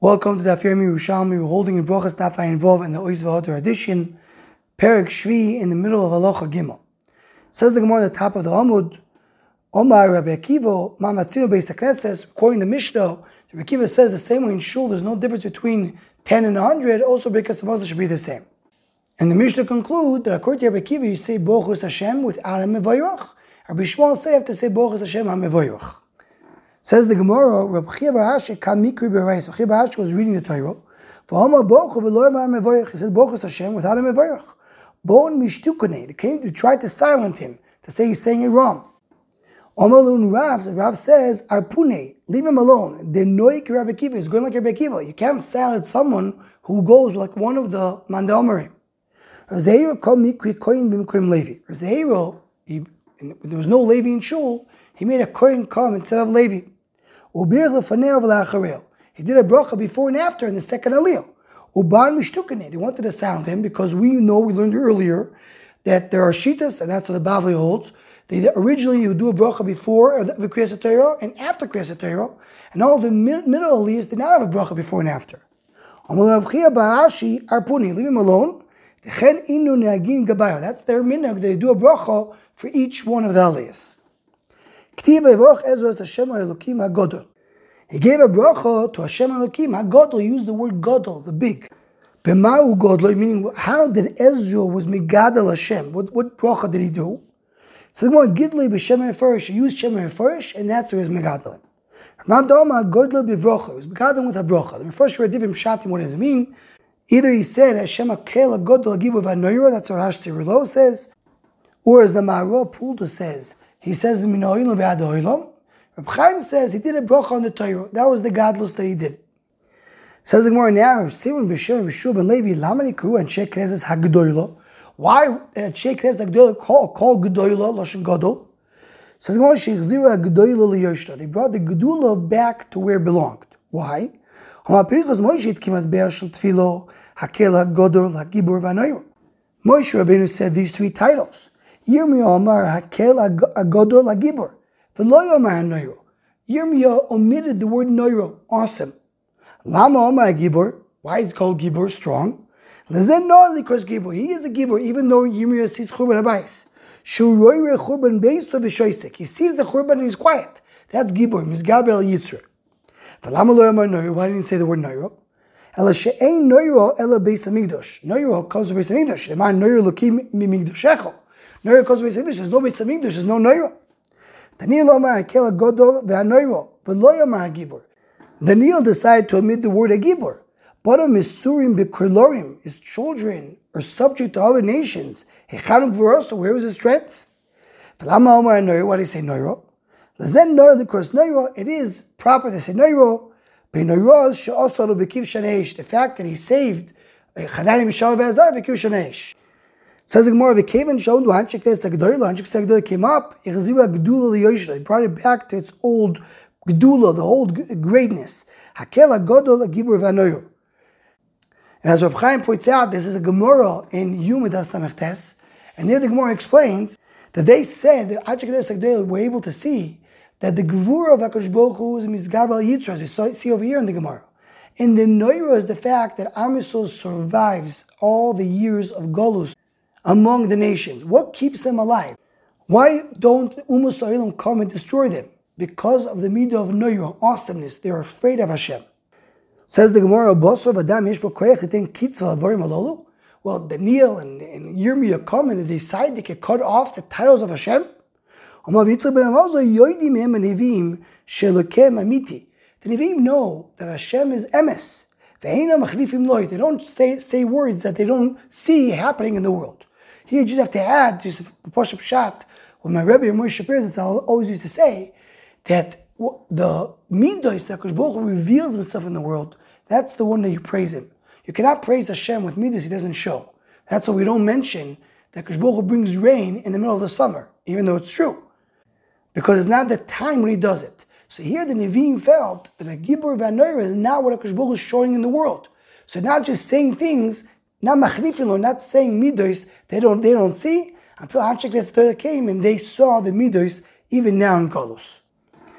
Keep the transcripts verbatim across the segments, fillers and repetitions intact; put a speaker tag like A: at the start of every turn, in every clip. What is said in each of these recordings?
A: Welcome to Daf Yomi Yerushalmi. We're holding in Brochas Daf Ayin Vov in the Ois V'Hoter edition, Perek Shvi in the middle of Halacha Gimel. Says the Gemara at the top of the Amud, Omar Rabbi Akiva, Mamatzino Beis HaKnesses, quoting the Mishnah, Rabbi Akiva says the same way in Shul, there's no difference between ten and one hundred, also because the Muslim should be the same. And the Mishnah conclude that according to Rabbi Akiva, you say Bochus Hashem without a Mevoyrach. Rabbi Shmuel say you have to say Bochus Hashem HaMevoyrach. Says the Gemara, Rabbi Chia bar Ashi kam mikri b'reis. Rabbi Chia bar Ashi was reading the Torah. V'hama bochu v'lo yamar mevoyach. He said, Bochus Hashem without a mevoyach. Bon mishtukane. They came to try to silence him, to say he's saying it wrong. Omalun Rav, Rav says, Arpune, leave him alone. The noik Rabbi Akiva is going like Rabbi Akiva. You can't silence someone who goes like one of the Mandaomerim. Rav Zeiro kam mikri koyin b'mikrim Levi. Rav Zeiro, there was no Levi in Shul, he made a koyin come instead of Levi. He did a bracha before and after in the second aliyah. They wanted to sound him because we know, we learned earlier, that there are shitas, and that's what the Bavli holds. They originally you do a bracha before the Kriyas Torah and after Kriyas Torah, and all the mid- middle aliyahs did not have a bracha before and after. Leave him alone. That's their minhag. They do a bracha for each one of the aliyahs. He gave a bracha to Hashem Elokim. HaGodol used the word Godol, the big. B'ma'u Godol, meaning how did Ezra was Megadol Hashem? What, what bracha did he do? So the more Gidloi b'Shem HaFarish, he used Shem HaFarish, and that's where he was Megadol. Madama Godol b'Vrocha, he was Megadol with a bracha. The first word Divim Shatim, what does it mean? Either he said Hashem HaKel HaGodol HaGibur VaNoira, that's what Rashi Rilo says, or as the Ma'arah Pulda says, he says Min ha'olam v'ad ha'olam. Reb Chaim says he did a bracha on the Torah. That was the gadlus that he did. Says the Gemara now, Simon b'Shem b'Shua ben Levi, Lamani Kru and Shei Knesses HaGedolah. Why uh, Shei Knesses HaGedolah called called Gedolah Lashon Gadol? Says the Gemara, Sheichziru HaGedolah liYoshta. They brought the Gedolah back to where it belonged. Why? Hamapirichos Moshe Kimat Be'ashel Tfilo Hakel HaGodol HaGibur VaNoira. Moshe Rabbeinu said these three titles. Yirmiyah Omar Hakel HaGodol HaGibur. Yirmiyah omitted the word noiro, awesome. Lama Omar Gibor, why is called Gibor, strong? Lezen no because Gibor, he is a Gibor, even though Yirmiyah sees Churban Habayis. Shuroire Churban Beis of Vishoisek. He sees the Churban and he's quiet. That's Gibor, Mizgabel Yitzra. Lama lo Omar noiro, why didn't he say the word noiro? Ela she'ein noiro ela Beis Hamikdash. Noiro comes from Beis Hamikdash. Eman noiro lokim mimikdashecho. Noiro comes from Beis Hamikdash. There's no Beis Hamikdash. There's no noiro. Daniel decided to omit the word Agibor. But a Misurim B'Kurlorim, his children are subject to other nations. So where was his strength? Why do you say Noiro? It is proper to say Noiro. The fact that he saved Chanani, Mishael, Ve'azar, V'kiv Shanesh. Says the Gemara, the cave and showed Hanshik Sagdoila, Hanshik Sagdoila came up, he brought it back to its old Gedula, the old greatness. Hakel HaGodol HaGibur VaNoira. And as Reb Chaim points out, this is a Gemara in Yuma Daf Samech Tes, and there the Gemara explains that they said that Hanshik Sagdoila were able to see that the Gevura of HaKadosh Baruch Hu is Mizgab al Yitzra, as we see over here in the Gemara. And the Noira is the fact that Am Yisrael survives all the years of Golus among the nations. What keeps them alive? Why don't Umas Ha'olam come and destroy them? Because of the midah of Noira, awesomeness. They're afraid of Hashem. Says the Gemara, well, Daniel and, and Yirmiyah come and they decide they can cut off the titles of Hashem. The Nevi'im know that Hashem is emes. They don't say, say words that they don't see happening in the world. Here you just have to add, just a push-up shot, what my Rebbe Moshe Shapiro always used to say, that the midos that Kadosh Baruch Hu reveals himself in the world, that's the one that you praise him. You cannot praise Hashem with midos he doesn't show. That's why we don't mention that Kadosh Baruch Hu brings rain in the middle of the summer, even though it's true. Because it's not the time when he does it. So here the Nevi'im felt that a Gibur VaNoira is not what HaKadosh Baruch Hu is showing in the world. So not just saying things, not machnifin or not saying midos they don't they don't see until Hanshik Nestor came and they saw the midos even now in Golus.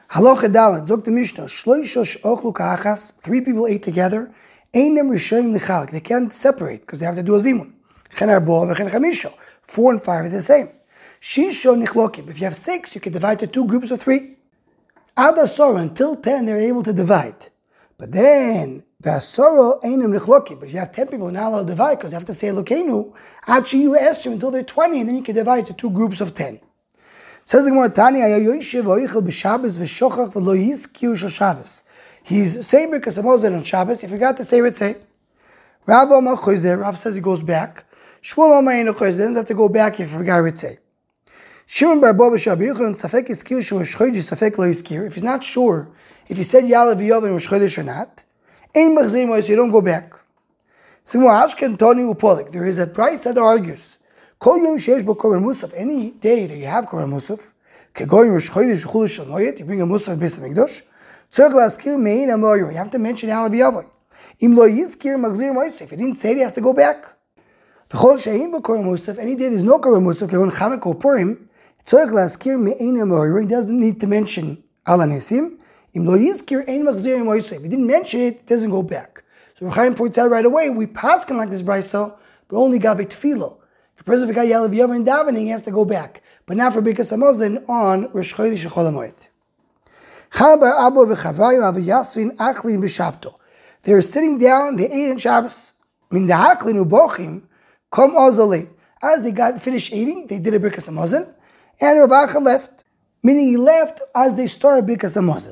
A: Halacha Dalet, Zok the Mishnah, Shloisha Ochlu Ka'achas, three people ate together, Einem Rishayim L'chalik, they can't separate because they have to do a zimun. Chen Arbo, V'chen Chamisha, four and five are the same. Shisho Nichlokim, if you have six, you can divide to two groups of three. Ad Asoro, until ten, they're able to divide. But then, V'asoro Einem Nichlokim, but if you have ten people, you're not allowed to divide because they have to say Elokeinu, actually you ask you until they're twenty, and then you can divide to two groups of ten. Says the Gemara, Tani, Ayoyishev Oichel b'Shabbos v'Shochach v'Lo Yizkiru shel Shabbos. He's saying because Hamazon on Shabbos, he forgot to say Ritzei. Rav Omar Choyzer, Rav says he goes back. Shmuel Omar Eino Choyzer, doesn't have to go back if he forgot Ritzei. Shimon bar Abba b'Shabbi Yochanan, Safek Yizkiru shel Rosh Chodesh, Safek Lo Yizkiru. If he's not sure if he said Ya'aleh v'Yov in Rosh Chodesh or not, Ein Machzir Mois, you don't go back. So Ashken Toni Upolik, there is a price that argues. Kol Yom Sheish Bo Korban Musaf, any day that you have Korban Musaf, Kegoyim Rosh Chodesh Chulu Shel Moed, you bring a Musaf Beis Hamikdash. Tzarich Laskir Mein Amoyer, you have to mention Ya'aleh v'Yavo. Im Lo Yizkir Machzir Mois, if he didn't say it, he has to go back. V'chol Shein Bo Korban Musaf, any day there's no Korban Musaf, Kegon Chanukah or Purim, Tzarich Laskir Mein Amoyer, he doesn't need to mention Al Nisim. Im Lo Yizkir Ein Machzir Mois, if he didn't mention it, it doesn't go back. So Rechaim points out right away, we paskin like this brayso, but only Gabe Tefillah. If a person forgot Ya'aleh v'Yavo in davening, he has to go back. But not for Birkas Hamazon on Rosh Chodesh and Chol HaMoed. Chabar Abo v'Chavayu Aviyasvin Achlin b'Shabto. They were sitting down, they ate on Shabbos. Min da'achlin u'bochim kom ozale. As they got finished eating, they did a Birkas Hamazon, and Rav Acha left. Meaning he left as they started Birkas Hamazon.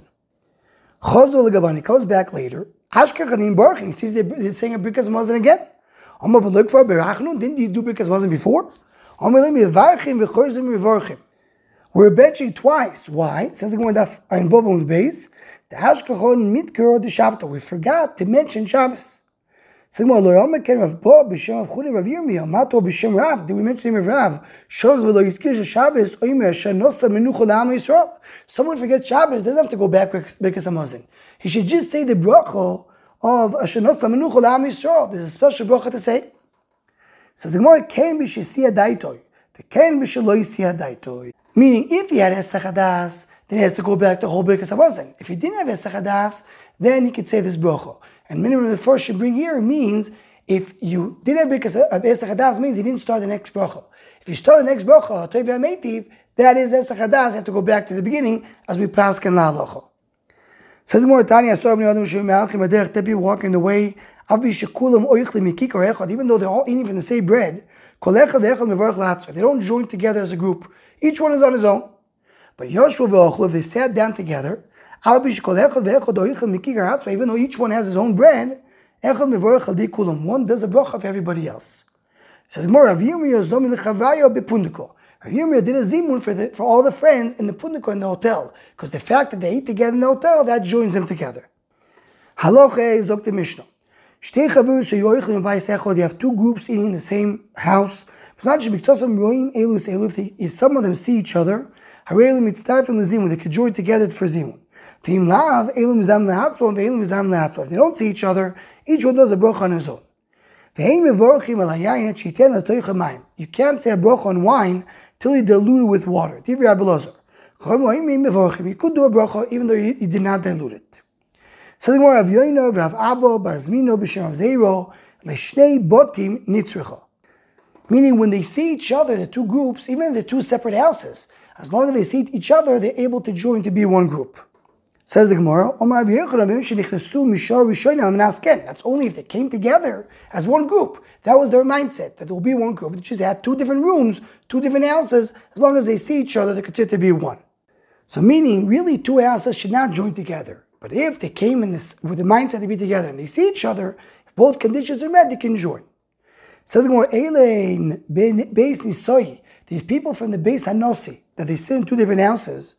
A: Chozol l'Gabani comes back later. Ashkechanim Baruch, he sees they're saying a Birkas Hamazon again. Amar v'look for berachnu. Didn't you do Birkas Hamazon before? Amar le'mi v'varchim v'chorzim v'varchim. We're benching twice. Why? It says the Gemara that are involved with the base. The hashkachon mitkero the Shabbat. We forgot to mention Shabbos. So the Gemara lo yomeker Rav Bo b'shem Rav Chuni Rav Yirmiyah mato b'shem Rav. Did we mention him of Rav? Shorach v'lo yizkir Shabbos oimer shanosa menucha la'am Yisrael. Someone forgets Shabbos doesn't have to go back Birkas Hamazon. He should just say the bracha of Ashenosa Menucha L'Am Yisrael. There's a special bracha to say. So the Gemara Ken b'Shesiyah Daitoi. The Ken b'Shelo Yisiyah Daitoi. Meaning, if he had Hesach Hadas, then he has to go back to the whole Birkas Hamazon. If he didn't have Hesach Hadas, then he could say this bracha. And many of the first should bring here means if you didn't have Hesach Hadas means he didn't start the next bracha. If you start the next bracha, Toiv Yameitiv, that is Hesach Hadas. You have to go back to the beginning as we pass Ken La'alocha. Says more Tanya, I saw people walking the way, even though they're all eating from the same bread, they don't join together as a group. Each one is on his own. But if they sat down together, even though each one has his own bread, one does a bracha for everybody else. Says more Yirmiyah did a zimun for, the, for all the friends in the Pundiko in the hotel. Because the fact that they eat together in the hotel, that joins them together. Halacha Zok the Mishnah. You have two groups eating in the same house. If some of them see each other, they could join together for zimun. If they don't see each other, each one does a bracha on his own. You can't say a bracha on wine till you dilute it with water. You could do a bracha even though you, you did not dilute it. Something more of Yoino, Rav Abba, Barzmino, B'Shem Rav Zeiro, Leshnei Botim Nitzricha. Meaning when they see each other, the two groups, even if they're two separate houses, as long as they see each other, they're able to join to be one group. Says the Gemara, that's only if they came together as one group. That was their mindset, that there will be one group. They just had two different rooms, two different houses. As long as they see each other, they consider to be one. So meaning, really, two houses should not join together. But if they came in this with the mindset to be together and they see each other, if both conditions are met, they can join. Says the Gemara, Beis Nisoi, these people from the Beis Hanosi, that they sit in two different houses,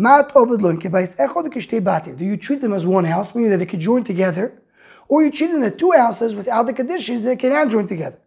A: do you treat them as one house, meaning that they can join together, or you treat them as two houses without the conditions that they cannot join together?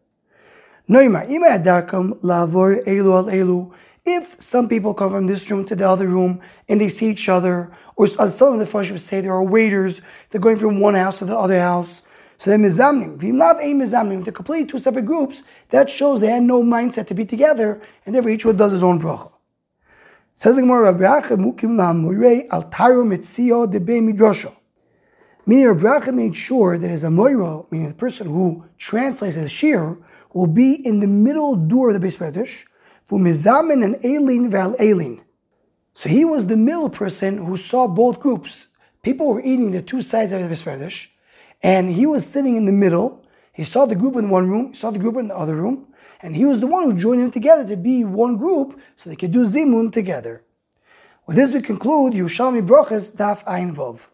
A: If some people come from this room to the other room and they see each other, or as some of the Farshim say, there are waiters, they're going from one house to the other house, so they're mizamnim. If they're completely two separate groups, that shows they had no mindset to be together, and therefore each one does his own bracha. Says the Gemara, Rabbi Acha mukim la'amorei al taru metzio debei midrasha. Meaning Rabbi Acha made sure that his amoira, meaning the person who translates his shir, will be in the middle door of the Beis Medrash, v'mizamin and elin ve'al elin. So he was the middle person who saw both groups. People were eating the two sides of the Beis Medrash, and he was sitting in the middle. He saw the group in one room, he saw the group in the other room, and he was the one who joined them together to be one group so they could do zimun together. With this we conclude Yerushalmi Brochas Daf Ayin Vov.